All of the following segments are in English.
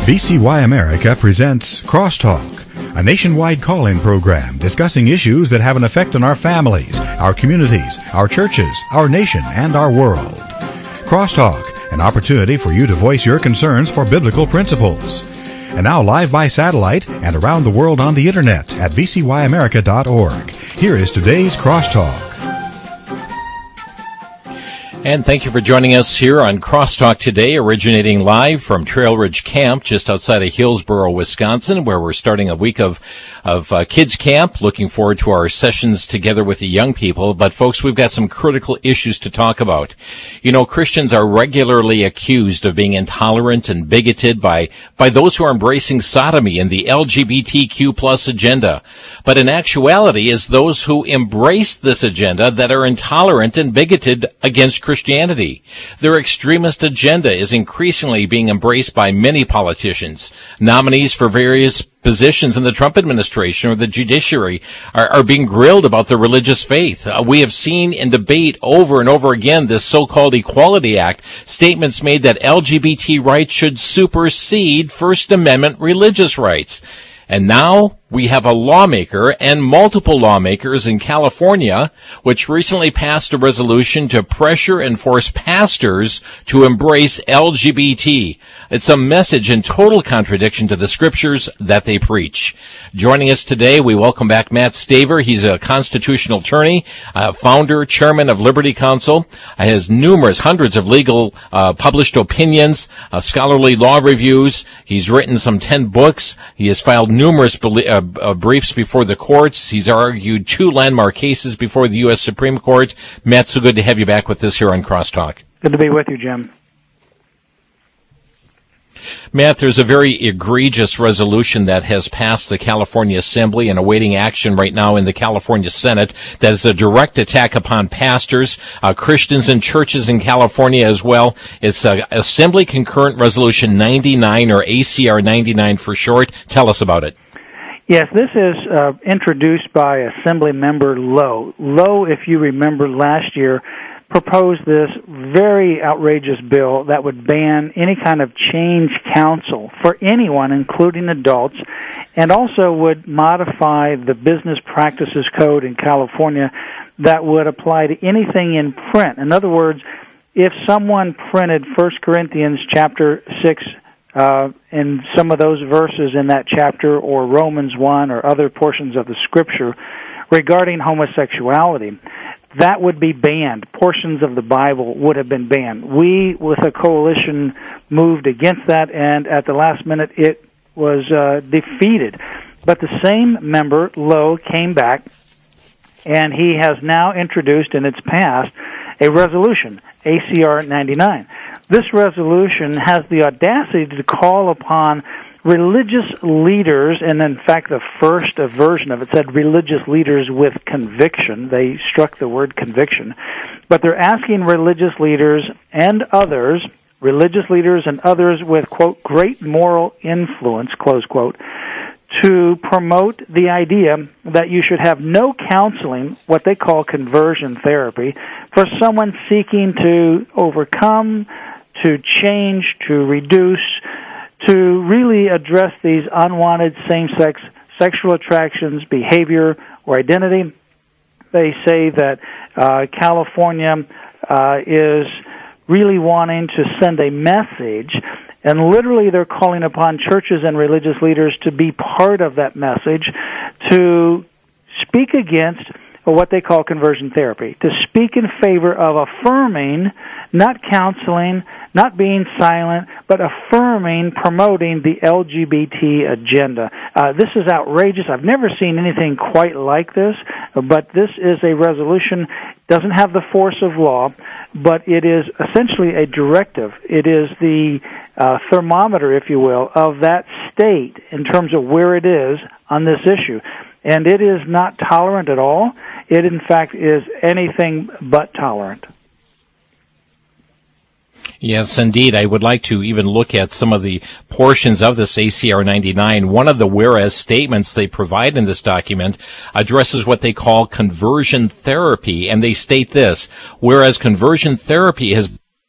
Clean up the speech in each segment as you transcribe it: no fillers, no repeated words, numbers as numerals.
VCY America presents Crosstalk, a nationwide call-in program discussing issues that have an effect on our families, our communities, our churches, our nation, and our world. Crosstalk, an opportunity for you to voice your concerns for biblical principles. And now live by satellite and around the world on the internet at vcyamerica.org. Here is today's Crosstalk. And thank you for joining us here on Crosstalk today, originating live from Trail Ridge Camp just outside of Hillsboro, Wisconsin, where we're starting a week of kids camp. Looking forward to our sessions together with the young people. But folks, we've got some critical issues to talk about. You know, Christians are regularly accused of being intolerant and bigoted by those who are embracing sodomy and the LGBTQ plus agenda. But in actuality, it's those who embrace this agenda that are intolerant and bigoted against Christianity. Their extremist agenda is increasingly being embraced by many politicians. Nominees for various positions in the Trump administration or the judiciary are being grilled about their religious faith. We have seen in debate over and over again this so-called Equality Act, statements made that LGBT rights should supersede First Amendment religious rights. And now we have a lawmaker and multiple lawmakers in California which recently passed a resolution to pressure and force pastors to embrace LGBT. It's a message in total contradiction to the scriptures that they preach. Joining us today, we welcome back Matt Staver. He's a constitutional attorney, founder, chairman of Liberty Counsel. He has hundreds of legal published opinions, scholarly law reviews. He's written some 10 books. He has filed numerous briefs before the courts. He's argued 2 landmark cases before the U.S. Supreme Court. Matt, so good to have you back with us here on Crosstalk. Good to be with you, Jim. Matt, there's a very egregious resolution that has passed the California Assembly and awaiting action right now in the California Senate that is a direct attack upon pastors, Christians and churches in California as well. It's Assembly Concurrent Resolution 99, or ACR 99 for short. Tell us about it. Yes, this is introduced by Assembly Member Lowe. Lowe, if you remember last year, proposed this very outrageous bill that would ban any kind of change counsel for anyone, including adults, and also would modify the Business Practices Code in California that would apply to anything in print. In other words, if someone printed 1 Corinthians chapter 6 and some of those verses in that chapter, or Romans 1 or other portions of the Scripture regarding homosexuality, that would be banned. Portions of the Bible would have been banned. We, with a coalition, moved against that, and at the last minute it was defeated. But the same member, Lowe, came back, and he has now introduced, and it's passed, a resolution, ACR 99. This resolution has the audacity to call upon religious leaders, and in fact the first version of it said religious leaders with conviction. They struck the word conviction. But they're asking religious leaders and others with, quote, great moral influence, close quote, to promote the idea that you should have no counseling, what they call conversion therapy, for someone seeking to overcome, to change, to reduce, to really address these unwanted same-sex sexual attractions, behavior, or identity. They say that California is really wanting to send a message, and literally they're calling upon churches and religious leaders to be part of that message, to speak against what they call conversion therapy, to speak in favor of affirming, not counseling, not being silent, but affirming, promoting the LGBT agenda. This is outrageous. I've never seen anything quite like this, but this is a resolution. Doesn't have the force of law, but it is essentially a directive. It is the thermometer, if you will, of that state in terms of where it is on this issue. And it is not tolerant at all. It, in fact, is anything but tolerant. Yes, indeed. I would like to even look at some of the portions of this ACR 99. One of the whereas statements they provide in this document addresses what they call conversion therapy, and they state this: whereas conversion therapy has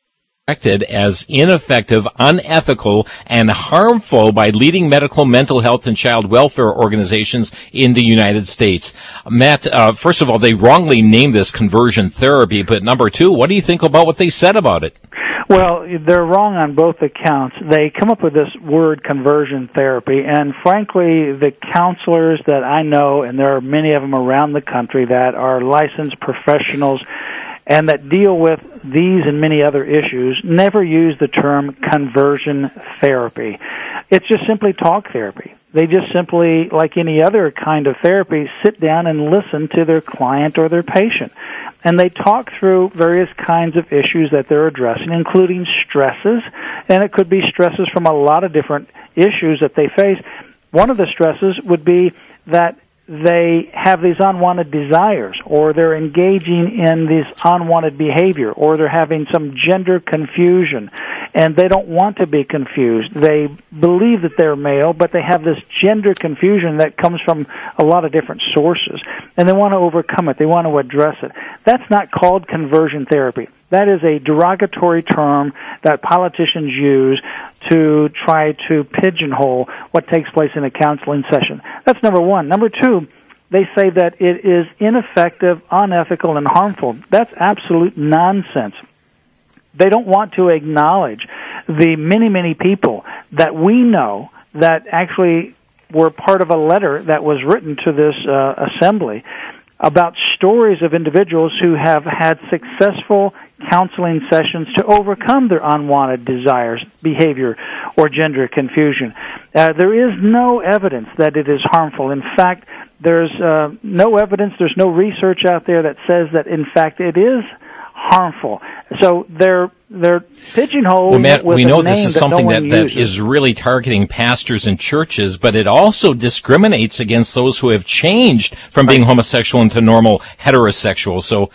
as ineffective, unethical, and harmful by leading medical, mental health, and child welfare organizations in the United States. Matt, first of all, they wrongly named this conversion therapy, but number two, what do you think about what they said about it? Well, they're wrong on both accounts. They come up with this word conversion therapy, and frankly, the counselors that I know, and there are many of them around the country that are licensed professionals and that deal with these and many other issues, never use the term conversion therapy. It's just simply talk therapy. They just simply, like any other kind of therapy, sit down and listen to their client or their patient. And they talk through various kinds of issues that they're addressing, including stresses, and it could be stresses from a lot of different issues that they face. One of the stresses would be that they have these unwanted desires, or they're engaging in this unwanted behavior, or they're having some gender confusion, and they don't want to be confused. They believe that they're male, but they have this gender confusion that comes from a lot of different sources, and they want to overcome it. They want to address it. That's not called conversion therapy. That is a derogatory term that politicians use to try to pigeonhole what takes place in a counseling session. That's number one. Number two, they say that it is ineffective, unethical, and harmful. That's absolute nonsense. They don't want to acknowledge the many, many people that we know that actually were part of a letter that was written to this assembly about stories of individuals who have had successful counseling sessions to overcome their unwanted desires, behavior, or gender confusion. There is no evidence that it is harmful. In fact, there's no evidence, there's no research out there that says that, in fact, it is harmful. So they're pigeonholed. Well, Matt, with we a know name this is that something no one that uses. is really targeting pastors and churches, but it also discriminates against those who have changed from being homosexual into normal heterosexual. So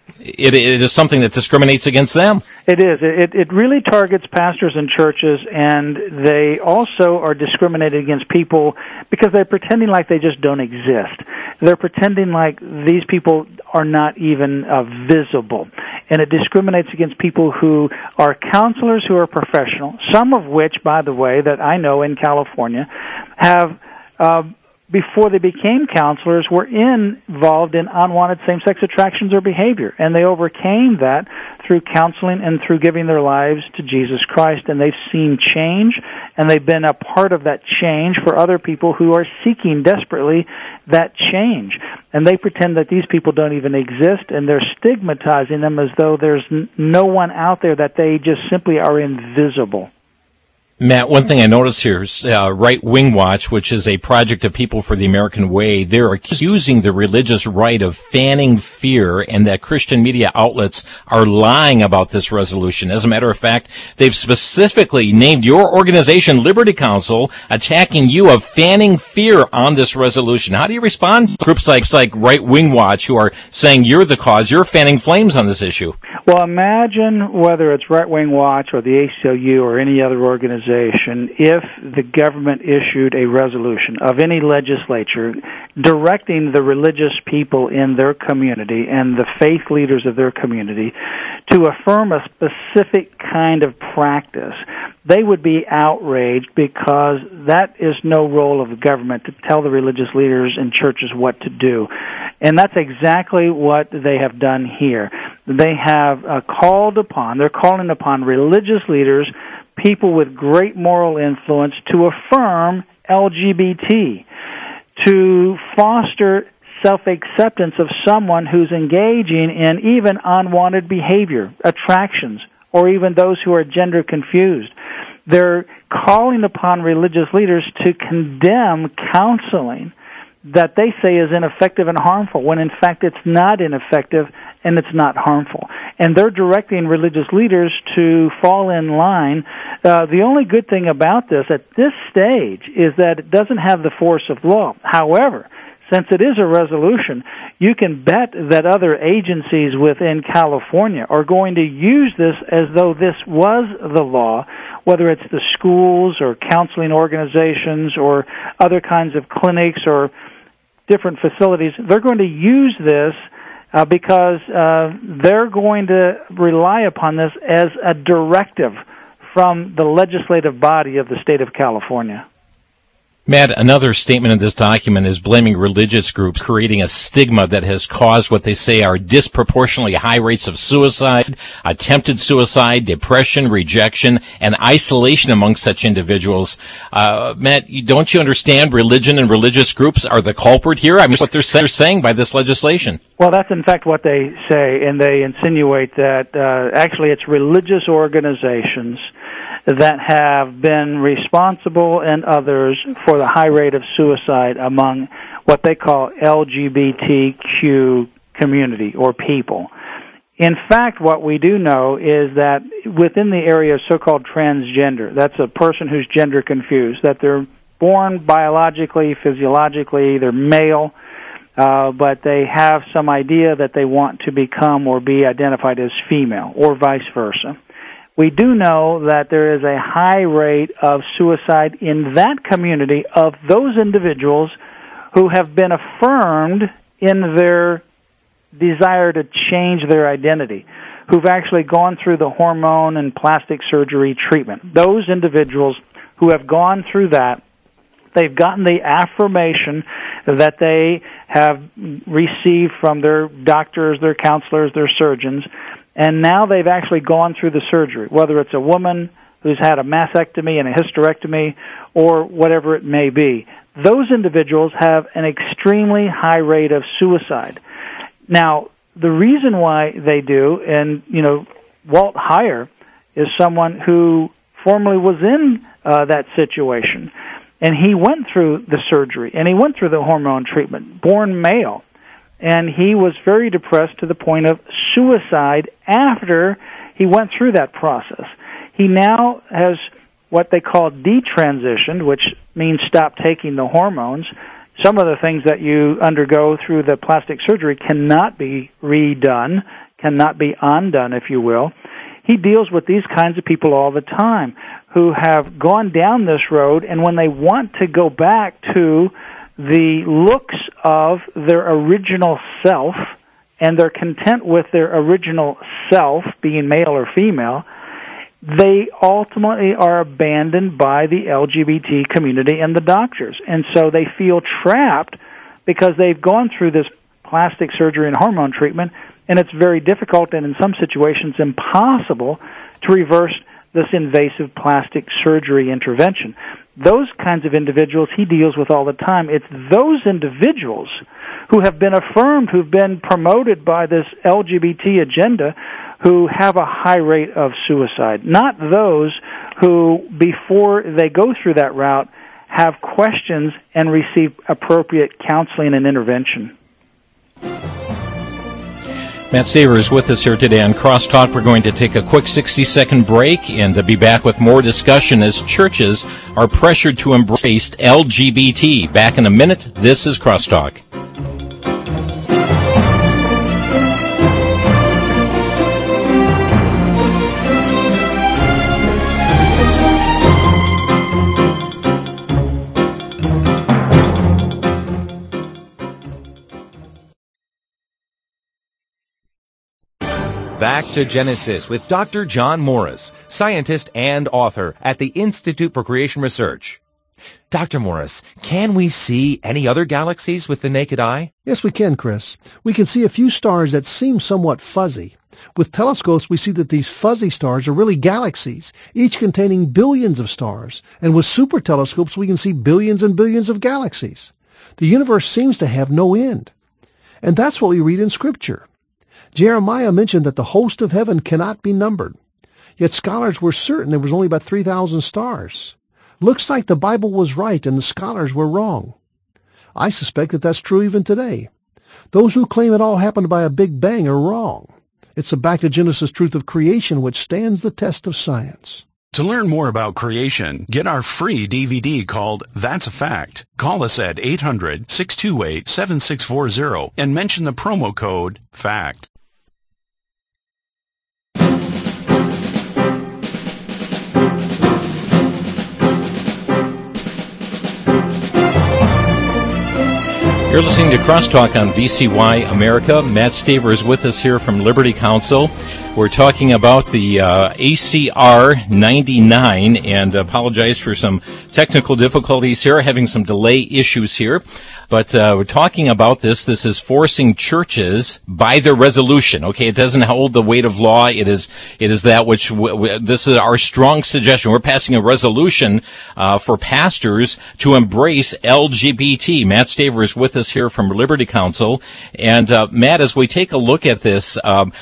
it is something that discriminates against them. It is. It really targets pastors and churches, and they also are discriminated against people because they're pretending like they just don't exist. They're pretending like these people are not even visible. And it discriminates against people who are counselors who are professional, some of which, by the way, that I know in California, have before they became counselors, were involved in unwanted same-sex attractions or behavior. And they overcame that through counseling and through giving their lives to Jesus Christ. And they've seen change, and they've been a part of that change for other people who are seeking desperately that change. And they pretend that these people don't even exist, and they're stigmatizing them as though there's no one out there, that they just simply are invisible. Matt, one thing I noticed here is Right Wing Watch, which is a project of People for the American Way. They're accusing the religious right of fanning fear, and that Christian media outlets are lying about this resolution. As a matter of fact, they've specifically named your organization, Liberty Counsel, attacking you of fanning fear on this resolution. How do you respond to groups like Right Wing Watch, who are saying you're the cause, you're fanning flames on this issue? Well, imagine whether it's Right Wing Watch or the ACLU or any other organization, if the government issued a resolution of any legislature directing the religious people in their community and the faith leaders of their community to affirm a specific kind of practice. They would be outraged, because that is no role of the government to tell the religious leaders and churches what to do. And that's exactly what they have done here. They have they're calling upon religious leaders, people with great moral influence, to affirm LGBT, to foster self-acceptance of someone who's engaging in even unwanted behavior, attractions, or even those who are gender confused. They're calling upon religious leaders to condemn counseling that they say is ineffective and harmful, when in fact it's not ineffective and it's not harmful. And they're directing religious leaders to fall in line. The only good thing about this at this stage is that it doesn't have the force of law. However, since it is a resolution, you can bet that other agencies within California are going to use this as though this was the law, whether it's the schools or counseling organizations or other kinds of clinics or different facilities. They're going to use this because they're going to rely upon this as a directive from the legislative body of the state of California. Matt, another statement in this document is blaming religious groups, creating a stigma that has caused what they say are disproportionately high rates of suicide, attempted suicide, depression, rejection, and isolation among such individuals. Matt, don't you understand religion and religious groups are the culprit here? I mean, what they're saying by this legislation. Well, that's in fact what they say, and they insinuate that actually it's religious organizations that have been responsible and others for the high rate of suicide among what they call LGBTQ community or people. In fact, what we do know is that within the area of so-called transgender, that's a person who's gender confused, that they're born biologically, physiologically, they're male, but they have some idea that they want to become or be identified as female, or vice versa. We do know that there is a high rate of suicide in that community of those individuals who have been affirmed in their desire to change their identity, who've actually gone through the hormone and plastic surgery treatment. Those individuals who have gone through that, they've gotten the affirmation that they have received from their doctors, their counselors, their surgeons, and now they've actually gone through the surgery, whether it's a woman who's had a mastectomy and a hysterectomy or whatever it may be. Those individuals have an extremely high rate of suicide. Now, the reason why they do, and, Walt Heyer is someone who formerly was in that situation, and he went through the surgery, and he went through the hormone treatment, born male. And he was very depressed to the point of suicide after he went through that process. He now has what they call detransitioned, which means stop taking the hormones. Some of the things that you undergo through the plastic surgery cannot be redone, cannot be undone, if you will. He deals with these kinds of people all the time who have gone down this road, and when they want to go back to the looks of their original self, and they're content with their original self, being male or female, they ultimately are abandoned by the LGBT community and the doctors. And so they feel trapped because they've gone through this plastic surgery and hormone treatment, and it's very difficult and in some situations impossible to reverse this invasive plastic surgery intervention. Those kinds of individuals he deals with all the time. It's those individuals who have been affirmed, who've been promoted by this LGBT agenda, who have a high rate of suicide, not those who, before they go through that route, have questions and receive appropriate counseling and intervention. Matt Staver is with us here today on Crosstalk. We're going to take a quick 60-second break and be back with more discussion as churches are pressured to embrace LGBT. Back in a minute. This is Crosstalk. Back to Genesis with Dr. John Morris, scientist and author at the Institute for Creation Research. Dr. Morris, can we see any other galaxies with the naked eye? Yes, we can, Chris. We can see a few stars that seem somewhat fuzzy. With telescopes, we see that these fuzzy stars are really galaxies, each containing billions of stars. And with super telescopes, we can see billions and billions of galaxies. The universe seems to have no end. And that's what we read in Scripture. Jeremiah mentioned that the host of heaven cannot be numbered. Yet scholars were certain there was only about 3,000 stars. Looks like the Bible was right and the scholars were wrong. I suspect that that's true even today. Those who claim it all happened by a big bang are wrong. It's the back to Genesis truth of creation which stands the test of science. To learn more about creation, get our free DVD called That's a Fact. Call us at 800-628-7640 and mention the promo code FACT. You're listening to Crosstalk on VCY America. Matt Staver is with us here from Liberty Counsel. We're talking about the ACR 99, and apologize for some technical difficulties here, having some delay issues here. But we're talking about this. This is forcing churches by their resolution. Okay, it doesn't hold the weight of law. It is that which this is our strong suggestion. We're passing a resolution for pastors to embrace LGBT. Matt Staver is with us here from Liberty Counsel. And Matt, as we take a look at this,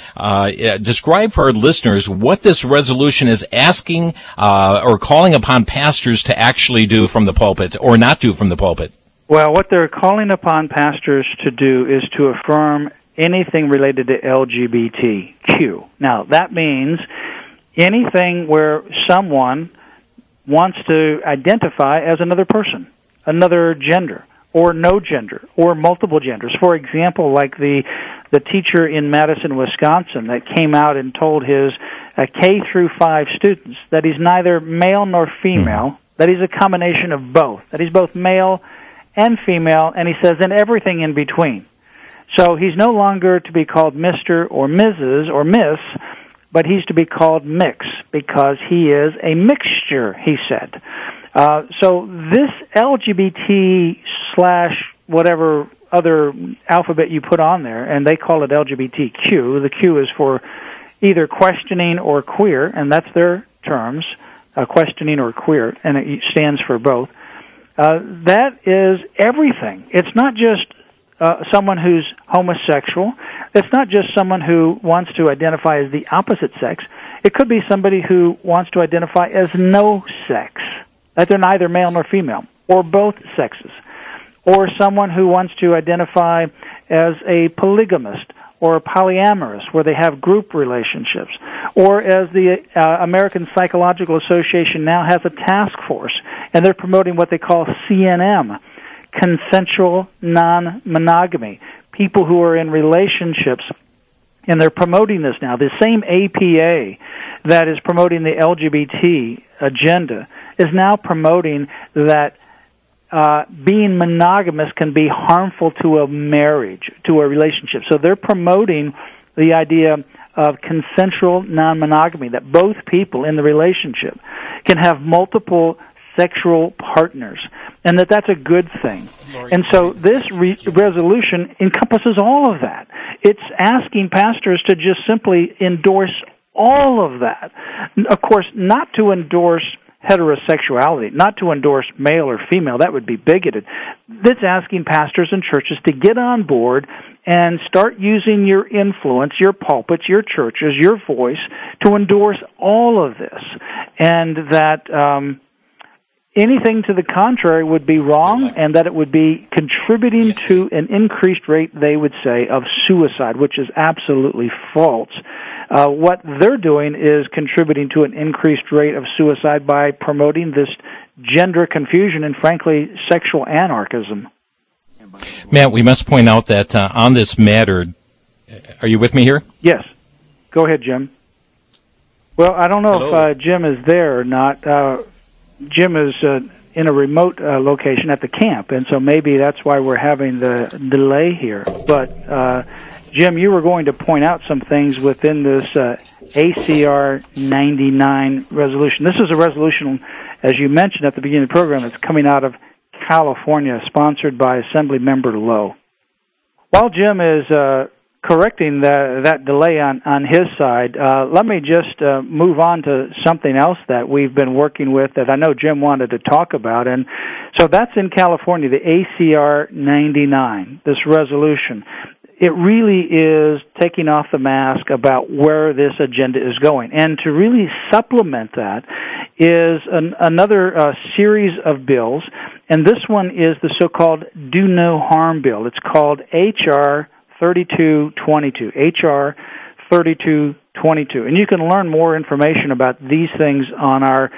describe for our listeners what this resolution is asking or calling upon pastors to actually do from the pulpit or not do from the pulpit. Well, what they're calling upon pastors to do is to affirm anything related to LGBTQ. Now, that means anything where someone wants to identify as another person, another gender, or no gender, or multiple genders. For example, like the teacher in Madison, Wisconsin, that came out and told his K through 5 students that he's neither male nor female, that he's a combination of both, that he's both male and female, and he says, and everything in between. So he's no longer to be called Mr. or Mrs. or Miss, but he's to be called Mix, because he is a mixture, he said. So this LGBT / whatever other alphabet you put on there, and they call it LGBTQ. The Q is for either questioning or queer, and that's their terms, questioning or queer, and it stands for both. That is everything. It's not just someone who's homosexual. It's not just someone who wants to identify as the opposite sex. It could be somebody who wants to identify as no sex, that they're neither male nor female, or both sexes, or someone who wants to identify as a polygamist or a polyamorous, where they have group relationships, or as the American Psychological Association now has a task force, and they're promoting what they call CNM, consensual non-monogamy, people who are in relationships, and they're promoting this now. The same APA that is promoting the LGBT agenda is now promoting that being monogamous can be harmful to a marriage, to a relationship. So they're promoting the idea of consensual non-monogamy, that both people in the relationship can have multiple sexual partners, and that's a good thing. And so this resolution encompasses all of that. It's asking pastors to just simply endorse all of that. Of course, not to endorse heterosexuality, not to endorse male or female. That would be bigoted. That's asking pastors and churches to get on board and start using your influence, your pulpits, your churches, your voice to endorse all of this. And that anything to the contrary would be wrong, and that it would be contributing to an increased rate, they would say, of suicide, which is absolutely false. What they're doing is contributing to an increased rate of suicide by promoting this gender confusion and, frankly, sexual anarchism. Matt, we must point out that on this matter, are you with me here? Yes. Go ahead, Jim. Well, I don't know if Jim is there or not. Jim is in a remote location at the camp, and so maybe that's why we're having the delay here. But, Jim, you were going to point out some things within this ACR 99 resolution. This is a resolution, as you mentioned at the beginning of the program, it's coming out of California, sponsored by Assembly Member Lowe. While Jim is correcting that delay on his side, let me just move on to something else that we've been working with that I know Jim wanted to talk about. And so that's in California, the ACR 99, this resolution. It really is taking off the mask about where this agenda is going. And to really supplement that is another series of bills, and this one is the so-called Do No Harm bill. It's called H.R. 3222, H.R. 3222. And you can learn more information about these things on our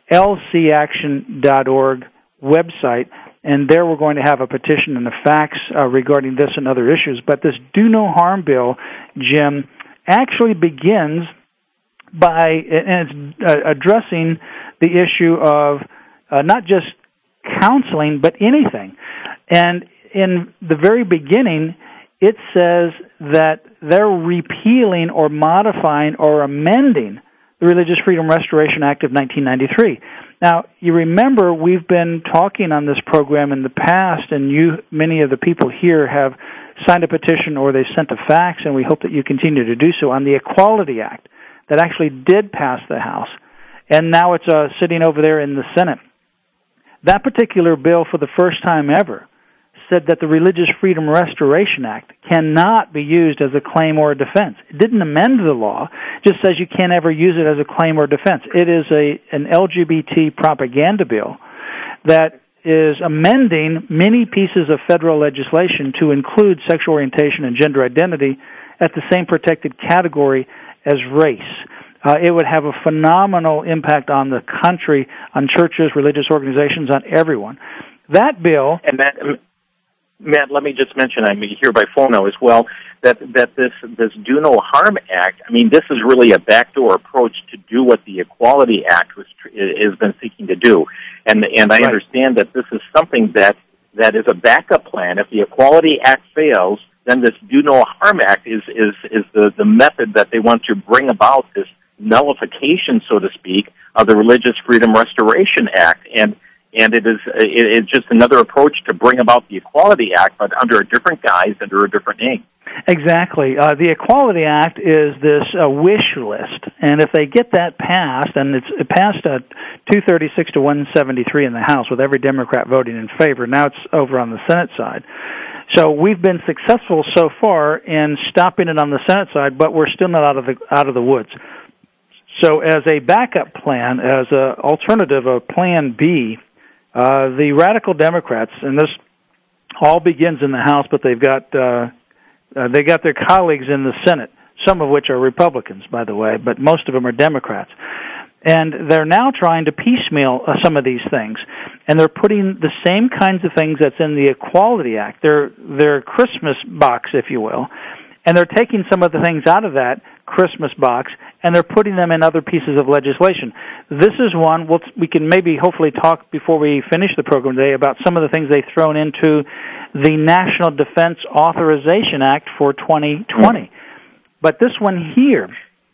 lcaction.org website. And there we're going to have a petition and a fax regarding this and other issues. But this Do No Harm bill, Jim, actually begins by, and it's addressing the issue of not just counseling, but anything. And in the very beginning, it says that they're repealing or modifying or amending the Religious Freedom Restoration Act of 1993. Now, you remember we've been talking on this program in the past, and many of the people here have signed a petition or they sent a fax, and we hope that you continue to do so, on the Equality Act that actually did pass the House, and now it's sitting over there in the Senate. That particular bill, for the first time ever, said that the Religious Freedom Restoration Act cannot be used as a claim or a defense. It didn't amend the law, it just says you can't ever use it as a claim or defense. It is an LGBT propaganda bill that is amending many pieces of federal legislation to include sexual orientation and gender identity at the same protected category as race. It would have a phenomenal impact on the country, on churches, religious organizations, on everyone. That bill... And Matt, let me just mention, I'm here by phone now as well, that this Do No Harm Act, I mean, this is really a backdoor approach to do what the Equality Act has been seeking to do. And I understand that this is something that is a backup plan. If the Equality Act fails, then this Do No Harm Act is the method that they want to bring about this nullification, so to speak, of the Religious Freedom Restoration Act. And it's just another approach to bring about the Equality Act, but under a different guise, under a different name. Exactly. The Equality Act is this wish list, and if they get that passed, and it passed 236 to 173 in the House, with every Democrat voting in favor. Now it's over on the Senate side. So we've been successful so far in stopping it on the Senate side, but we're still not out of the woods. So as a backup plan, as an alternative of Plan B, the radical Democrats, and this all begins in the House, but they got their colleagues in the Senate, some of which are Republicans, by the way, but most of them are Democrats. And they're now trying to piecemeal some of these things, and they're putting the same kinds of things that's in the Equality Act, their Christmas box, if you will, and they're taking some of the things out of that Christmas box, and they're putting them in other pieces of legislation. This is one, we can maybe hopefully talk before we finish the program today about some of the things they've thrown into the National Defense Authorization Act for 2020. But this one here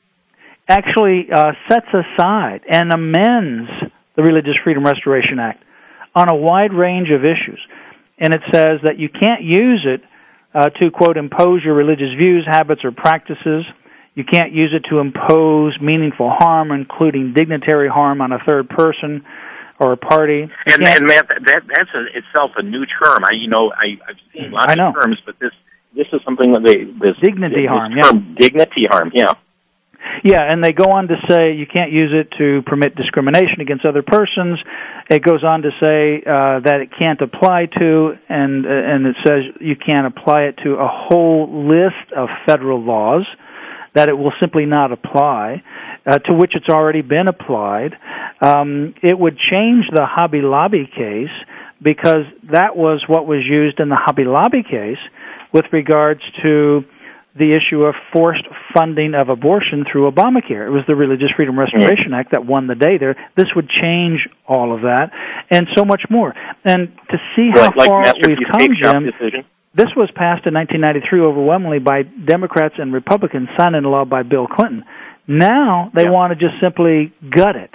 actually sets aside and amends the Religious Freedom Restoration Act on a wide range of issues. And it says that you can't use it to, quote, impose your religious views, habits, or practices. You can't use it to impose meaningful harm, including dignitary harm on a third person or a party. And Matt, that's itself a new term. I've seen lots of terms, but this is something that dignity harm. Dignity harm. Yeah. Yeah, and they go on to say you can't use it to permit discrimination against other persons. It goes on to say that it can't apply to, and it says you can't apply it to a whole list of federal laws, that it will simply not apply, to which it's already been applied. It would change the Hobby Lobby case, because that was what was used in the Hobby Lobby case with regards to the issue of forced funding of abortion through Obamacare. It was the Religious Freedom Restoration Act that won the day there. This would change all of that and so much more. And to see how far we've come, Jim, this was passed in 1993 overwhelmingly by Democrats and Republicans, signed into law by Bill Clinton. Now they want to just simply gut it.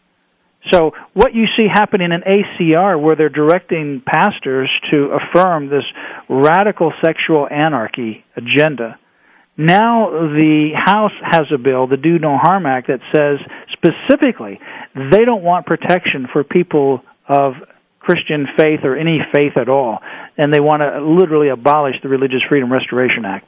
So what you see happening in ACR, where they're directing pastors to affirm this radical sexual anarchy agenda, now the House has a bill, the Do No Harm Act, that says specifically they don't want protection for people of Christian faith or any faith at all, and they want to literally abolish the Religious Freedom Restoration Act.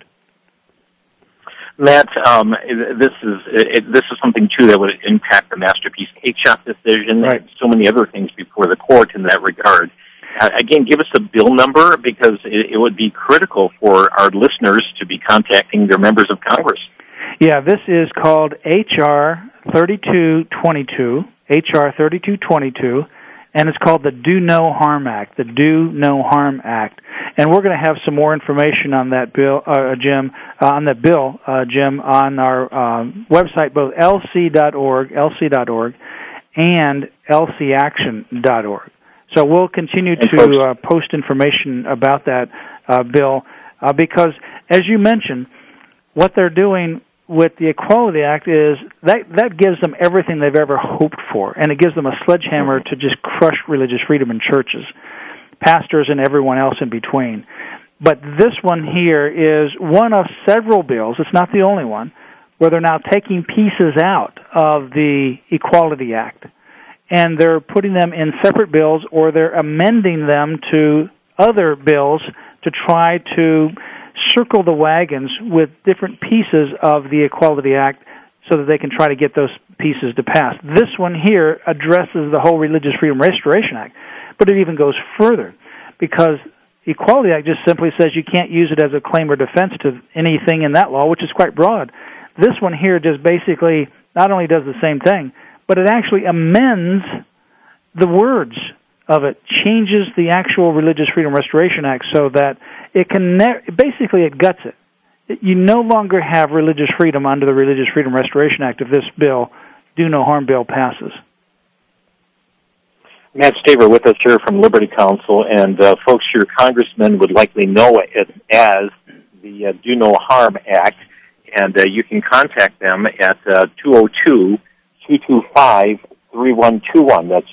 Matt, this is something too that would impact the Masterpiece Cake Shop decision, right, and so many other things before the court in that regard. Again, give us a bill number, because it would be critical for our listeners to be contacting their members of Congress. Yeah, this is called H.R. 3222, H.R. 3222, and it's called the Do No Harm Act, the Do No Harm Act. And we're going to have some more information on that bill, Jim, on our website, both lc.org and lcaction.org. So we'll continue to post information about that bill because, as you mentioned, what they're doing with the Equality Act is that gives them everything they've ever hoped for, and it gives them a sledgehammer to just crush religious freedom in churches, pastors, and everyone else in between. But this one here is one of several bills, it's not the only one, where they're now taking pieces out of the Equality Act, and they're putting them in separate bills, or they're amending them to other bills to try to circle the wagons with different pieces of the Equality Act so that they can try to get those pieces to pass. This one here addresses the whole Religious Freedom Restoration Act, but it even goes further because Equality Act just simply says you can't use it as a claim or defense to anything in that law, which is quite broad. This one here just basically not only does the same thing, but it actually amends the words of it, changes the actual Religious Freedom Restoration Act so that it can basically it guts it. You no longer have religious freedom under the Religious Freedom Restoration Act if this bill, Do No Harm bill, passes. Matt Staver with us here from Liberty Counsel, and folks, your congressman would likely know it as the Do No Harm Act, and you can contact them at 202-225-3121. That's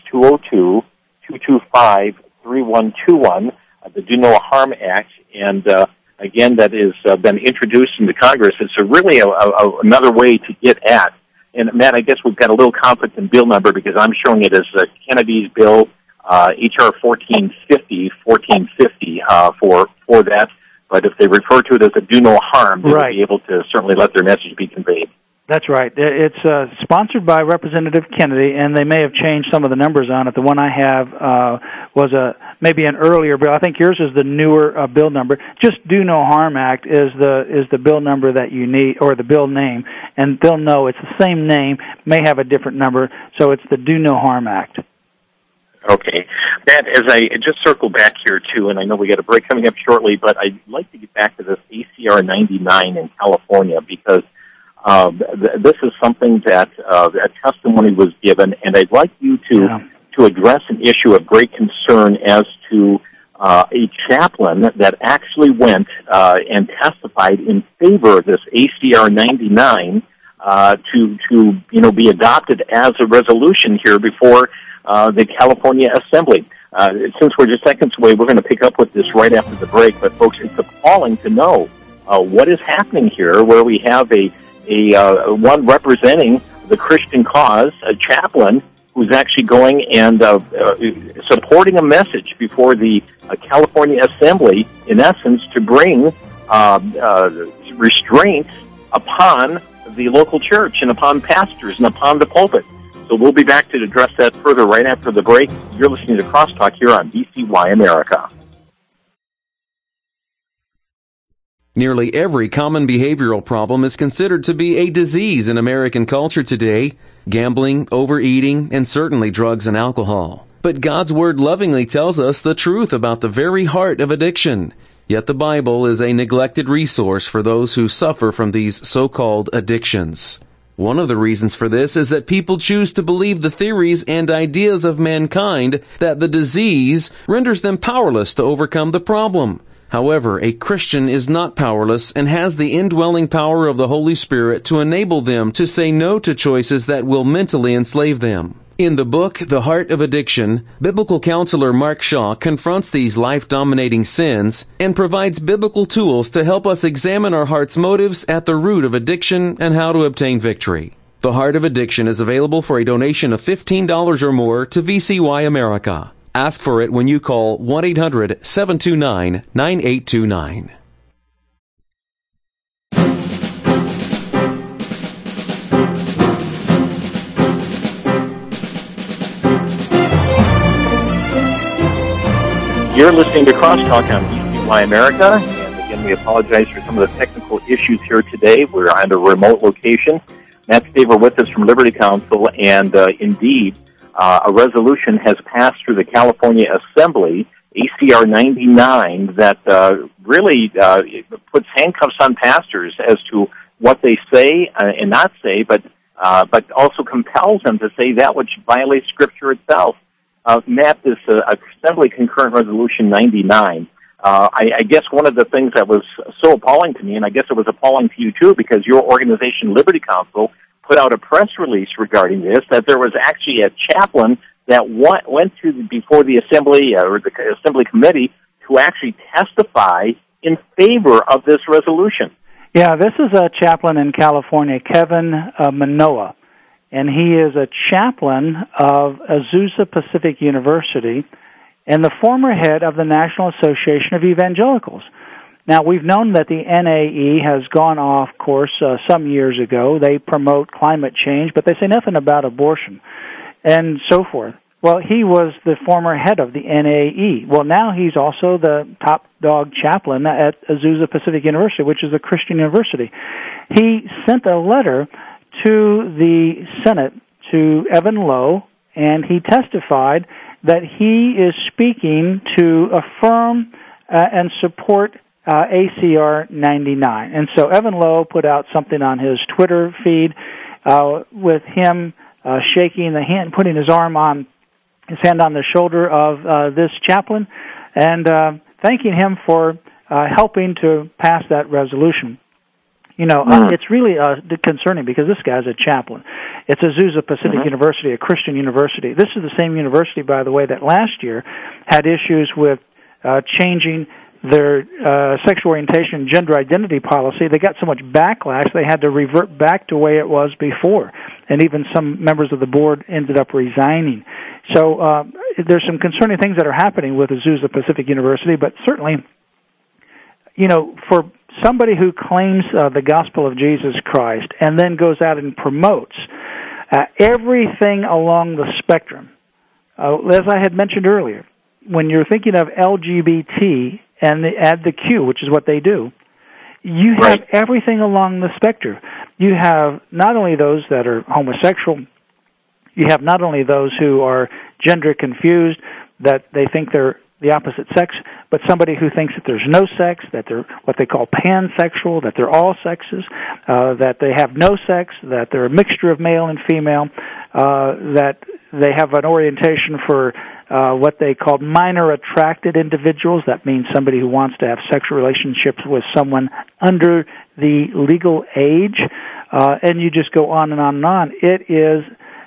202-225-3121, the Do No Harm Act, and again, that has been introduced into Congress. It's really another way to get at. And Matt, I guess we've got a little conflict in bill number because I'm showing it as Kennedy's bill, HR 1450 for that. But if they refer to it as a Do No Harm, they'll be able to certainly let their message be conveyed. That's right. It's sponsored by Representative Kennedy, and they may have changed some of the numbers on it. The one I have was maybe an earlier bill. I think yours is the newer bill number. Just Do No Harm Act is the bill number that you need, or the bill name, and they'll know it's the same name, may have a different number, so it's the Do No Harm Act. Okay. Matt, as I just circle back here, too, and I know we got a break coming up shortly, but I'd like to get back to this ACR 99 in California because this is something that a testimony was given, and I'd like you to address an issue of great concern as to a chaplain that actually went and testified in favor of this ACR 99 to be adopted as a resolution here before the California Assembly. Since we're just seconds away, we're going to pick up with this right after the break. But folks, it's appalling to know what is happening here, where we have a one representing the Christian cause, a chaplain who's actually going and supporting a message before the California Assembly, in essence, to bring restraints upon the local church and upon pastors and upon the pulpit. So we'll be back to address that further right after the break. You're listening to Crosstalk here on VCY America. Nearly every common behavioral problem is considered to be a disease in American culture today. Gambling, overeating, and certainly drugs and alcohol. But God's Word lovingly tells us the truth about the very heart of addiction. Yet the Bible is a neglected resource for those who suffer from these so-called addictions. One of the reasons for this is that people choose to believe the theories and ideas of mankind that the disease renders them powerless to overcome the problem. However, a Christian is not powerless and has the indwelling power of the Holy Spirit to enable them to say no to choices that will mentally enslave them. In the book, The Heart of Addiction, biblical counselor Mark Shaw confronts these life-dominating sins and provides biblical tools to help us examine our heart's motives at the root of addiction and how to obtain victory. The Heart of Addiction is available for a donation of $15 or more to VCY America. Ask for it when you call 1-800-729-9829. You're listening to Crosstalk on VCY America, and again, we apologize for some of the technical issues here today. We're on a remote location. Matt Staver with us from Liberty Counsel, and indeed, a resolution has passed through the California Assembly, ACR 99, that really puts handcuffs on pastors as to what they say and not say, but also compels them to say that which violates Scripture itself. Matt, this Assembly Concurrent Resolution 99, I guess one of the things that was so appalling to me, and I guess it was appalling to you too, because your organization, Liberty Counsel, put out a press release regarding this, that there was actually a chaplain that went to before the Assembly or the Assembly Committee to actually testify in favor of this resolution. Yeah, this is a chaplain in California, Kevin Manoa, and he is a chaplain of Azusa Pacific University and the former head of the National Association of Evangelicals. Now, we've known that the NAE has gone off course some years ago. They promote climate change, but they say nothing about abortion and so forth. Well, he was the former head of the NAE. Well, now he's also the top dog chaplain at Azusa Pacific University, which is a Christian university. He sent a letter to the Senate, to Evan Lowe, and he testified that he is speaking to affirm and support ACR 99. And so Evan Lowe put out something on his Twitter feed with him shaking the hand, putting his hand on the shoulder of this chaplain, and thanking him for helping to pass that resolution. You know, it's really concerning because this guy's a chaplain. It's Azusa Pacific University, a Christian university. This is the same university, by the way, that last year had issues with changing their sexual orientation and gender identity policy. They got so much backlash they had to revert back to the way it was before, and even some members of the board ended up resigning. So there's some concerning things that are happening with Azusa Pacific University, but certainly, you know, for somebody who claims the gospel of Jesus Christ and then goes out and promotes everything along the spectrum, as I had mentioned earlier, when you're thinking of LGBT and add the Q, which is what they do, you have everything along the spectrum. You have not only those that are homosexual, you have not only those who are gender confused, that they think they're the opposite sex, but somebody who thinks that there's no sex, that they're what they call pansexual, that they're all sexes, that they have no sex, that they're a mixture of male and female, that they have an orientation for what they call minor attracted individuals. That means somebody who wants to have sexual relationships with someone under the legal age, and you just go on and on and on. It is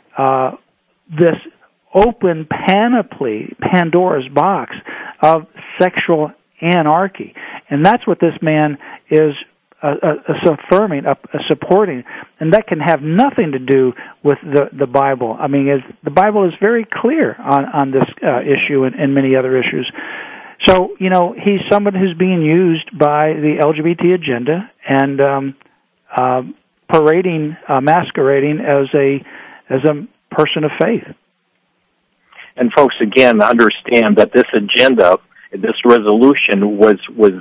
this open panoply, Pandora's box of sexual anarchy. And that's what this man is affirming, supporting. And that can have nothing to do with the Bible. I mean, the Bible is very clear on this issue and many other issues. So, you know, he's someone who's being used by the LGBT agenda and masquerading as a person of faith. And folks, again, understand that this agenda, this resolution was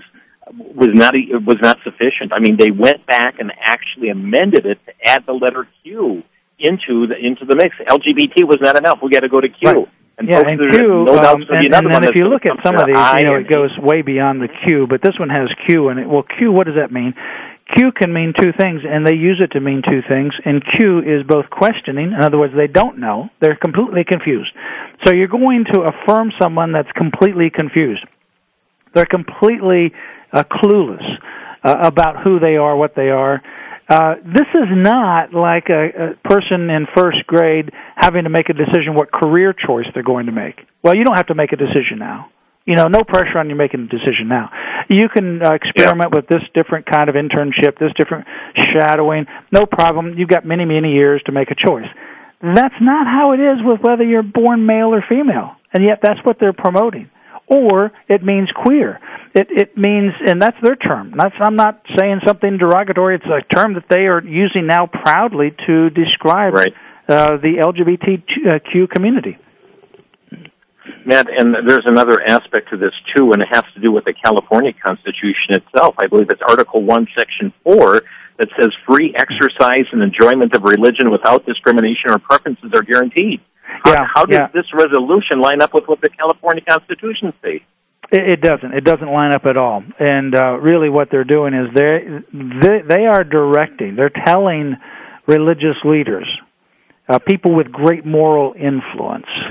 not sufficient. I mean, they went back and actually amended it to add the letter Q into the mix. LGBT was not enough. We got to go to Q. Right. And yeah, folks, and Q, no doubt and then if you look at some of these, you know, it goes way beyond the Q, but this one has Q in it. Well, Q, what does that mean? Q can mean two things, and they use it to mean two things, and Q is both questioning, in other words, they don't know, they're completely confused. So you're going to affirm someone that's completely confused. They're completely clueless about who they are, what they are. This is not like a person in first grade having to make a decision what career choice they're going to make. Well, you don't have to make a decision now. You know, no pressure on you making a decision now. You can experiment with this different kind of internship, this different shadowing. No problem. You've got many, many years to make a choice. That's not how it is with whether you're born male or female, and yet that's what they're promoting. Or it means queer. It means, and that's their term. I'm not saying something derogatory. It's a term that they are using now proudly to describe the LGBTQ community. Matt, and there's another aspect to this, too, and it has to do with the California Constitution itself. I believe it's Article 1, Section 4, that says free exercise and enjoyment of religion without discrimination or preferences are guaranteed. How does this resolution line up with what the California Constitution states? It doesn't. It doesn't line up at all. And really what they're doing is they are directing, they're telling religious leaders, people with great moral influence,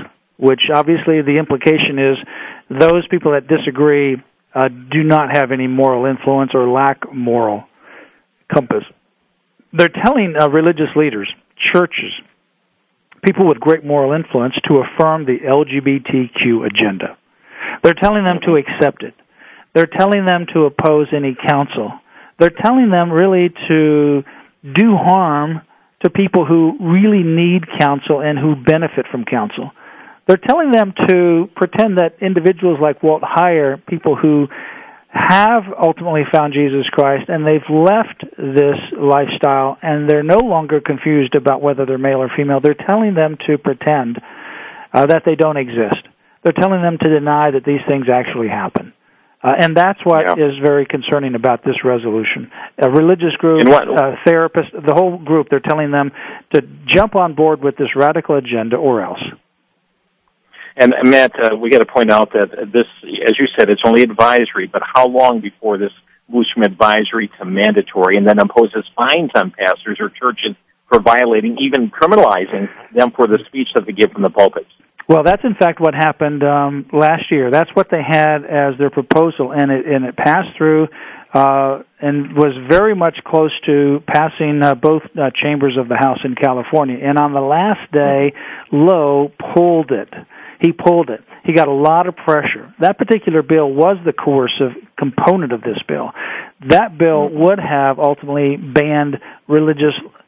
which obviously the implication is those people that disagree do not have any moral influence or lack moral compass. They're telling religious leaders, churches, people with great moral influence to affirm the LGBTQ agenda. They're telling them to accept it. They're telling them to oppose any counsel. They're telling them really to do harm to people who really need counsel and who benefit from counsel. They're telling them to pretend that individuals like Walt Heyer, people who have ultimately found Jesus Christ and they've left this lifestyle and they're no longer confused about whether they're male or female, they're telling them to pretend that they don't exist. They're telling them to deny that these things actually happen. And that's what is very concerning about this resolution. A religious group, therapists, the whole group, they're telling them to jump on board with this radical agenda or else. And Matt, we got to point out that this, as you said, it's only advisory, but how long before this moves from advisory to mandatory and then imposes fines on pastors or churches for violating, even criminalizing them for the speech that they give from the pulpits? Well, that's in fact what happened last year. That's what they had as their proposal, and it passed through and was very much close to passing both chambers of the House in California. And on the last day, Lowe pulled it. He pulled it. He got a lot of pressure. That particular bill was the coercive component of this bill. That bill would have ultimately banned religious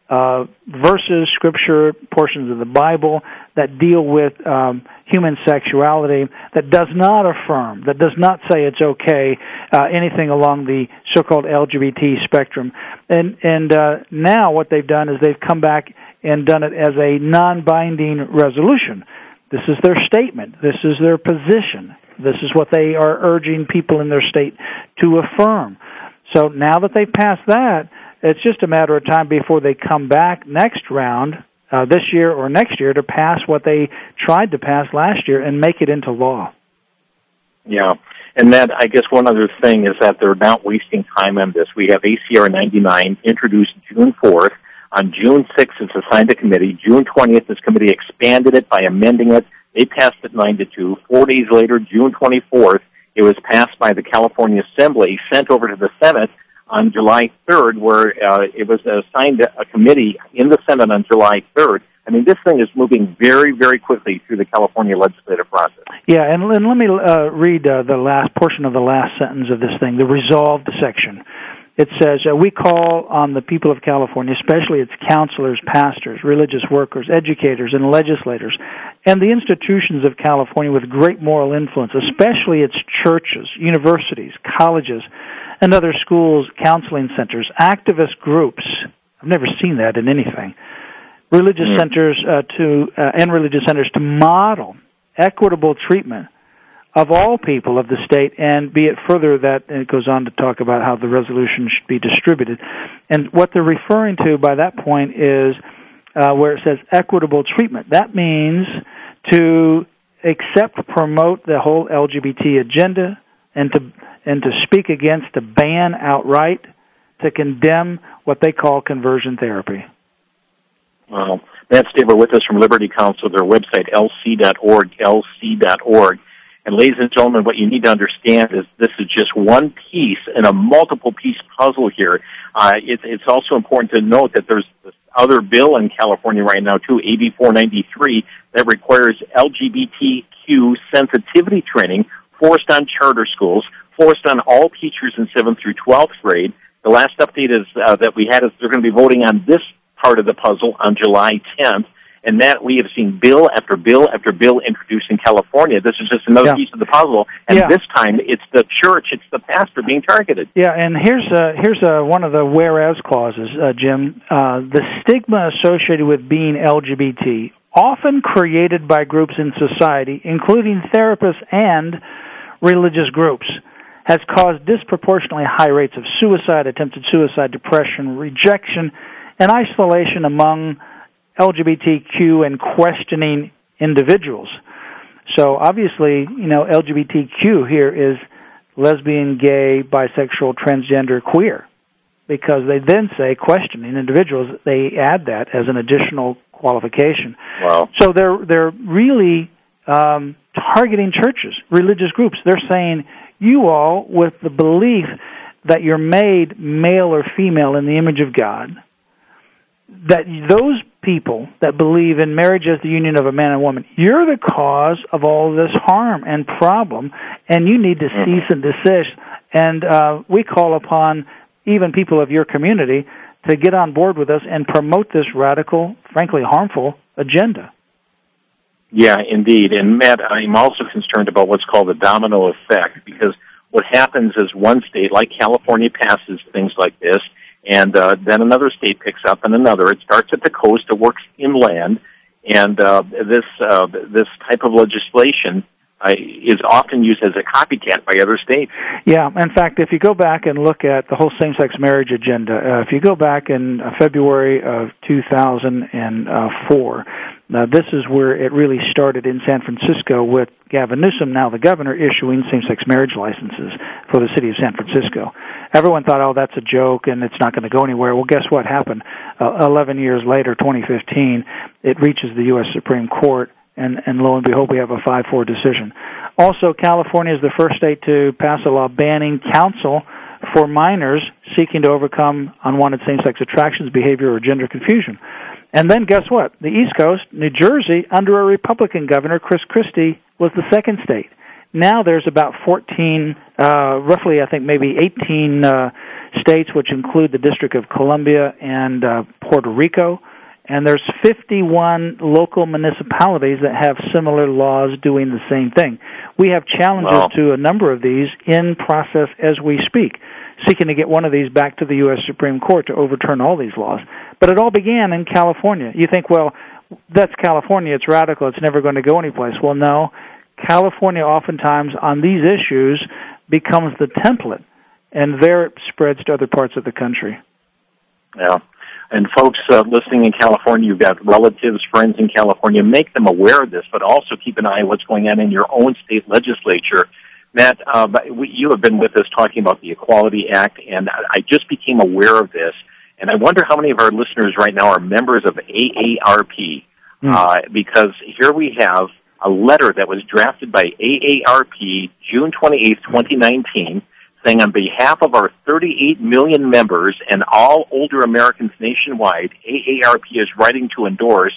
verses, scripture, portions of the Bible that deal with human sexuality, that does not affirm, that does not say it's okay, anything along the so-called LGBT spectrum. And now what they've done is they've come back and done it as a non-binding resolution. This is their statement. This is their position. This is what they are urging people in their state to affirm. So now that they've passed that, it's just a matter of time before they come back next round, this year or next year, to pass what they tried to pass last year and make it into law. Yeah. And Matt, I guess one other thing is that they're not wasting time on this. We have ACR 99 introduced June 4th. On June 6th, it's assigned to committee. June 20th, this committee expanded it by amending it. They passed it 9-2. 4 days later, June 24th, it was passed by the California Assembly, sent over to the Senate on July 3rd, where it was assigned to a committee in the Senate on July 3rd. I mean, this thing is moving very, very quickly through the California legislative process. Yeah, and let me read the last portion of the last sentence of this thing, the resolved section. It says, we call on the people of California, especially its counselors, pastors, religious workers, educators, and legislators, and the institutions of California with great moral influence, especially its churches, universities, colleges, and other schools, counseling centers, activist groups. I've never seen that in anything. Religious centers and religious centers to model equitable treatment of all people of the state, and be it further that it goes on to talk about how the resolution should be distributed. And what they're referring to by that point is where it says equitable treatment. That means to accept, promote the whole LGBT agenda, and to speak against, to ban outright, to condemn what they call conversion therapy. Well, Matt Staver with us from Liberty Counsel, their website, lc.org, lc.org. And ladies and gentlemen, what you need to understand is this is just one piece in a multiple-piece puzzle here. It's also important to note that there's this other bill in California right now, too, AB 493, that requires LGBTQ sensitivity training forced on charter schools, forced on all teachers in 7th through 12th grade. The last update is that we had is they're going to be voting on this part of the puzzle on July 10th. And that we have seen bill after bill after bill introduced in California. This is just another piece of the puzzle, and this time it's the church, it's the pastor being targeted. Yeah, and here's one of the whereas clauses, Jim. The stigma associated with being LGBT, often created by groups in society, including therapists and religious groups, has caused disproportionately high rates of suicide, attempted suicide, depression, rejection, and isolation among LGBTQ and questioning individuals. So obviously, LGBTQ here is lesbian, gay, bisexual, transgender, queer, because they then say questioning individuals. They add that as an additional qualification. Wow. So they're really targeting churches, religious groups. They're saying, you all, with the belief that you're made male or female in the image of God, that those people that believe in marriage as the union of a man and woman, you're the cause of all this harm and problem, and you need to cease and desist. And we call upon even people of your community to get on board with us and promote this radical, frankly harmful agenda. Yeah, indeed. And Matt, I'm also concerned about what's called the domino effect, because what happens is one state, like California, passes things like this, and then another state picks up and another. It starts at the coast, it works inland, and this type of legislation is often used as a copycat by other states. Yeah, in fact, if you go back and look at the whole same-sex marriage agenda, if you go back in February of 2004, this is where it really started in San Francisco with Gavin Newsom, now the governor, issuing same-sex marriage licenses for the city of San Francisco. Everyone thought, oh, that's a joke and it's not going to go anywhere. Well, guess what happened? 11 years later, 2015, it reaches the U.S. Supreme Court, and lo and behold, we have a 5-4 decision. Also, California is the first state to pass a law banning counsel for minors seeking to overcome unwanted same-sex attractions, behavior, or gender confusion. And then guess what? The East Coast, New Jersey, under a Republican governor, Chris Christie, was the second state. Now there's about 14, roughly I think maybe 18 states, which include the District of Columbia and Puerto Rico. And there's 51 local municipalities that have similar laws doing the same thing. We have challenges to a number of these in process as we speak, seeking to get one of these back to the U.S. Supreme Court to overturn all these laws. But it all began in California. You think, well, that's California, it's radical, it's never going to go anyplace. Well, no. California oftentimes on these issues becomes the template, and there it spreads to other parts of the country. Yeah. And folks listening in California, you've got relatives, friends in California, make them aware of this, but also keep an eye on what's going on in your own state legislature. Matt, you have been with us talking about the Equality Act, and I just became aware of this, and I wonder how many of our listeners right now are members of AARP, because here we have a letter that was drafted by AARP June 28, 2019, saying on behalf of our 38 million members and all older Americans nationwide, AARP is writing to endorse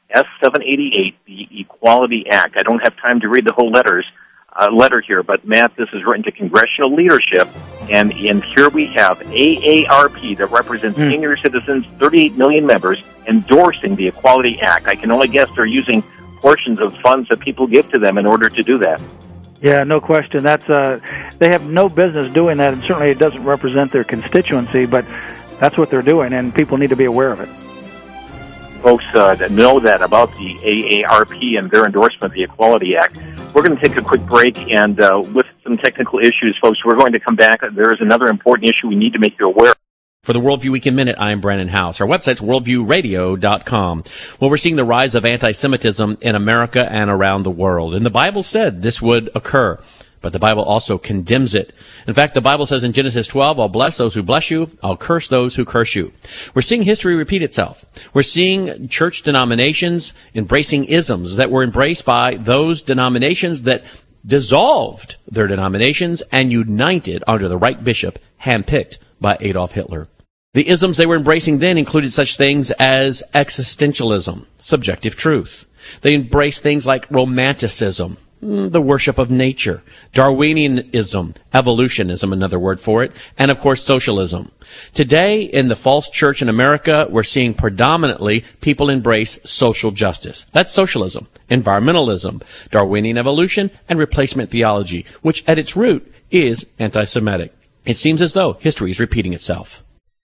S-788, the Equality Act. I don't have time to read the whole letter here, but Matt, this is written to congressional leadership, and here we have AARP that represents senior citizens, 38 million members, endorsing the Equality Act. I can only guess they're using portions of funds that people give to them in order to do that. Yeah, no question. That's they have no business doing that, and certainly it doesn't represent their constituency, but that's what they're doing, and people need to be aware of it. Folks that know that about the AARP and their endorsement of the Equality Act. We're going to take a quick break, and with some technical issues, folks, we're going to come back. There is another important issue we need to make you aware of. For the Worldview Week in Minute, I'm Brandon House. Our website's worldviewradio.com. Well, we're seeing the rise of anti-Semitism in America and around the world. And the Bible said this would occur, but the Bible also condemns it. In fact, the Bible says in Genesis 12, I'll bless those who bless you, I'll curse those who curse you. We're seeing history repeat itself. We're seeing church denominations embracing isms that were embraced by those denominations that dissolved their denominations and united under the right bishop, handpicked by Adolf Hitler. The isms they were embracing then included such things as existentialism, subjective truth. They embraced things like romanticism, the worship of nature, Darwinianism, evolutionism, another word for it, and of course socialism. Today, in the false church in America, we're seeing predominantly people embrace social justice. That's socialism, environmentalism, Darwinian evolution, and replacement theology, which at its root is anti-Semitic. It seems as though history is repeating itself.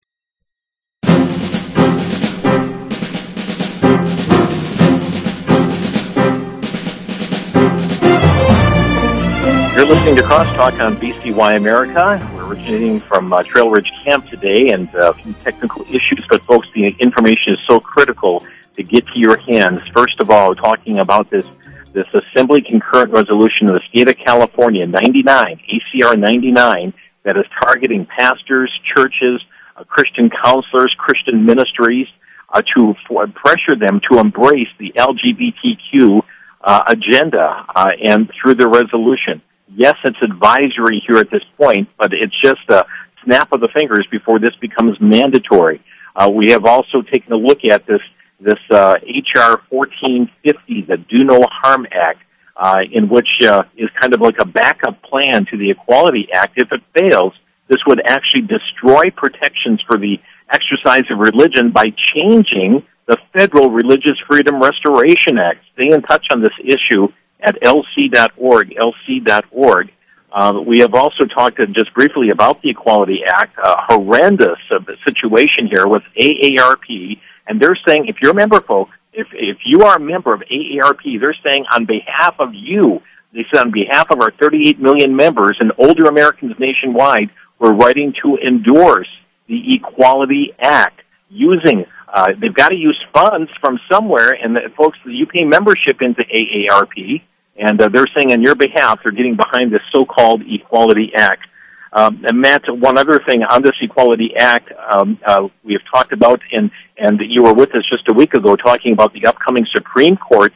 You're listening to Crosstalk on BCY America. We're originating from Trail Ridge Camp today, and a few technical issues, but folks, the information is so critical to get to your hands. First of all, talking about this Assembly Concurrent Resolution of the State of California, 99, ACR 99, that is targeting pastors, churches, Christian counselors, Christian ministries, to pressure them to embrace the LGBTQ agenda and through the resolution. Yes, it's advisory here at this point, but it's just a snap of the fingers before this becomes mandatory. We have also taken a look at this H.R. 1450, the Do No Harm Act, in which is kind of like a backup plan to the Equality Act. If it fails, this would actually destroy protections for the exercise of religion by changing the Federal Religious Freedom Restoration Act. Stay in touch on this issue at lc.org, lc.org. We have also talked just briefly about the Equality Act, a horrendous situation here with AARP, and they're saying, if you're a member, folks, if you are a member of AARP, they're saying on behalf of you, they said on behalf of our 38 million members and older Americans nationwide, we're writing to endorse the Equality Act using, they've got to use funds from somewhere, and folks, you pay membership into AARP, and they're saying on your behalf they're getting behind this so-called Equality Act. And Matt, one other thing on this Equality Act, we have talked about, and you were with us just a week ago talking about the upcoming Supreme Court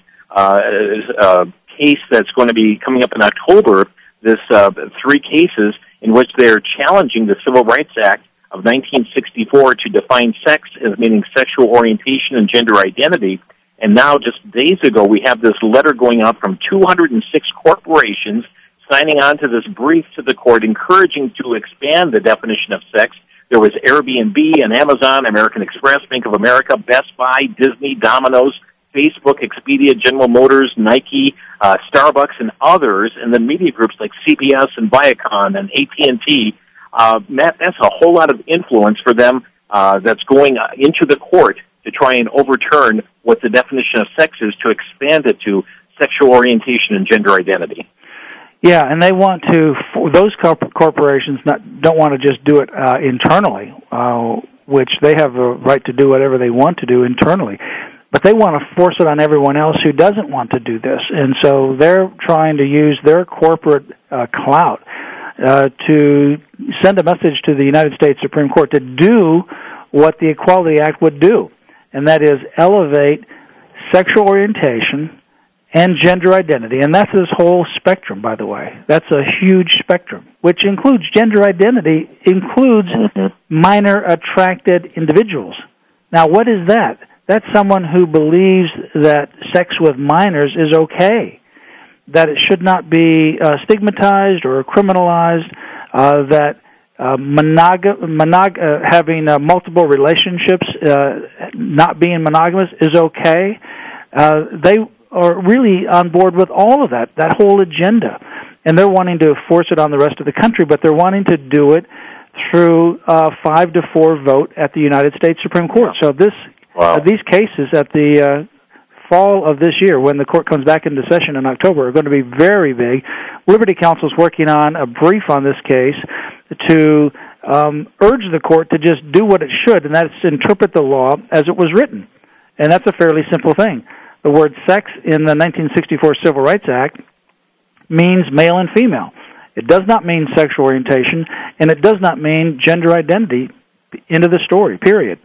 case that's going to be coming up in October, this 3 cases in which they're challenging the Civil Rights Act of 1964 to define sex as meaning sexual orientation and gender identity. And now, just days ago, we have this letter going out from 206 corporations signing on to this brief to the court encouraging to expand the definition of sex. There was Airbnb and Amazon, American Express, Bank of America, Best Buy, Disney, Domino's, Facebook, Expedia, General Motors, Nike, Starbucks, and others, and then media groups like CBS and Viacom and AT&T. Matt, that's a whole lot of influence for them that's going into the court to try and overturn what the definition of sex is, to expand it to sexual orientation and gender identity. Yeah, and they want to, those corporations don't want to just do it internally, which they have a right to do whatever they want to do internally. But they want to force it on everyone else who doesn't want to do this. And so they're trying to use their corporate clout to send a message to the United States Supreme Court to do what the Equality Act would do, and that is elevate sexual orientation and gender identity. And that's this whole spectrum, by the way. That's a huge spectrum, which includes gender identity, includes minor attracted individuals. Now, what is that? That's someone who believes that sex with minors is okay, that it should not be stigmatized or criminalized, that having multiple relationships, not being monogamous, is okay. They are really on board with all of that whole agenda. And they're wanting to force it on the rest of the country, but they're wanting to do it through a 5-4 vote at the United States Supreme Court. So these cases at the fall of this year, when the court comes back into session in October, are going to be very big. Liberty Counsel is working on a brief on this case to urge the court to just do what it should, and that's interpret the law as it was written. And that's a fairly simple thing. The word sex in the 1964 Civil Rights Act means male and female. It does not mean sexual orientation, and it does not mean gender identity. End of the story, period.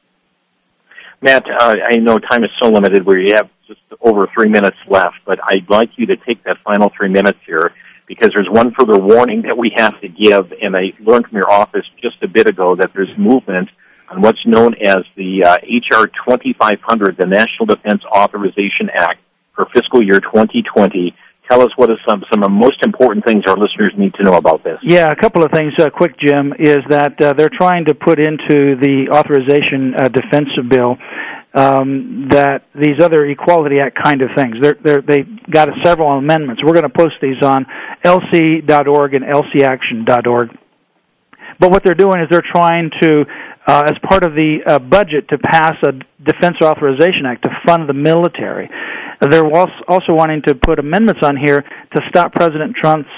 Matt, I know time is so limited where you have just over 3 minutes left, but I'd like you to take that final 3 minutes here, because there's one further warning that we have to give, and I learned from your office just a bit ago that there's movement on what's known as the H.R. 2500, the National Defense Authorization Act for fiscal year 2020. Tell us what are some of the most important things our listeners need to know about this. Yeah, a couple of things, quick, Jim, is that they're trying to put into the authorization defense bill that these other Equality Act kind of things. They got several amendments. We're going to post these on lc.org and lcaction.org. But what they're doing is they're trying to, as part of the budget, to pass a Defense Authorization Act to fund the military. They're also wanting to put amendments on here to stop President Trump's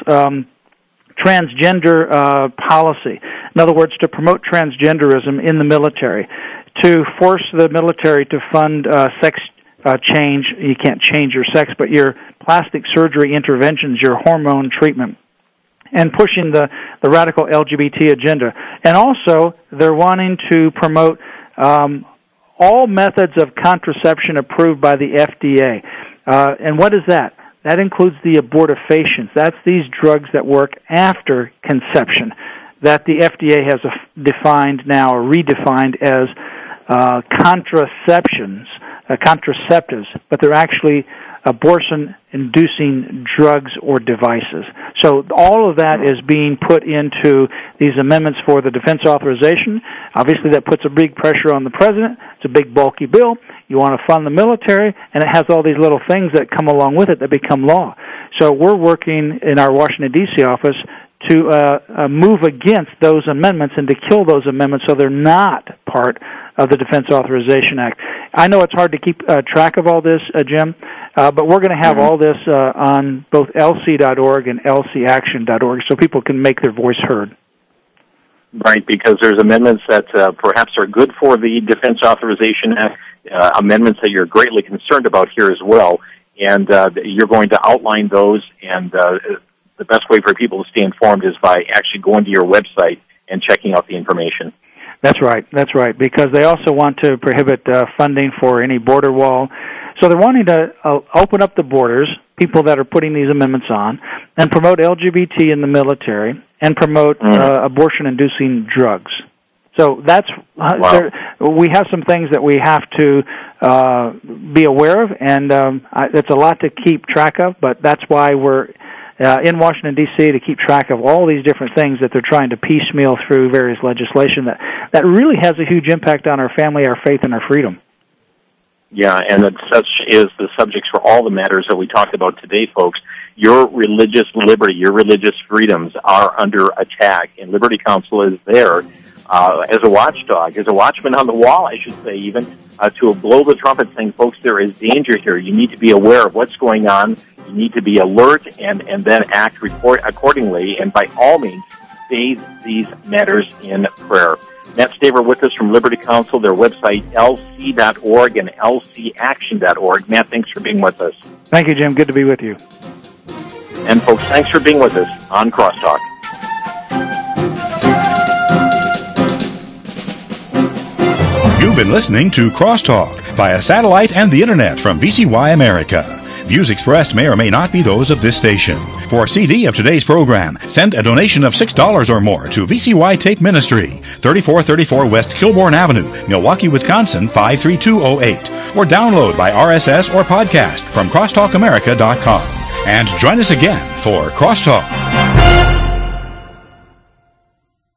transgender policy. In other words, to promote transgenderism in the military, to force the military to fund sex change. You can't change your sex, but your plastic surgery interventions, your hormone treatment, and pushing the radical LGBT agenda. And also, they're wanting to promote all methods of contraception approved by the FDA. And what is that? That includes the abortifacients. That's these drugs that work after conception that the FDA has defined now, or redefined as contraceptives, but they're actually abortion-inducing drugs or devices. So all of that is being put into these amendments for the defense authorization. Obviously, that puts a big pressure on the president. It's a big, bulky bill. You want to fund the military, and it has all these little things that come along with it that become law. So we're working in our Washington, D.C. office to move against those amendments and to kill those amendments so they're not part of the Defense Authorization Act. I know it's hard to keep track of all this, Jim, but we're going to have all this on both lc.org and lcaction.org so people can make their voice heard. Right, because there's amendments that perhaps are good for the Defense Authorization Act, amendments that you're greatly concerned about here as well, and you're going to outline those, and the best way for people to stay informed is by actually going to your website and checking out the information. That's right, because they also want to prohibit funding for any border wall. So they're wanting to open up the borders, people that are putting these amendments on, and promote LGBT in the military, and promote abortion-inducing drugs. So that's we have some things that we have to be aware of, and it's a lot to keep track of, but that's why we're in Washington, D.C. to keep track of all these different things that they're trying to piecemeal through various legislation that really has a huge impact on our family, our faith, and our freedom. Yeah, and such is the subjects for all the matters that we talked about today, folks. Your religious liberty, your religious freedoms are under attack, and Liberty Counsel is there as a watchdog, as a watchman on the wall, I should say, even, to blow the trumpet saying, folks, there is danger here. You need to be aware of what's going on. You need to be alert and then act accordingly, and by all means, bathe these matters in prayer. Matt Staver with us from Liberty Counsel, their website, lc.org and lcaction.org. Matt, thanks for being with us. Thank you, Jim. Good to be with you. And folks, thanks for being with us on Crosstalk. You've been listening to Crosstalk via satellite and the internet from VCY America. Views expressed may or may not be those of this station. For a CD of today's program, send a donation of $6 or more to VCY Tape Ministry, 3434 West Kilbourne Avenue, Milwaukee, Wisconsin, 53208. Or download by RSS or podcast from crosstalkamerica.com. And join us again for Crosstalk.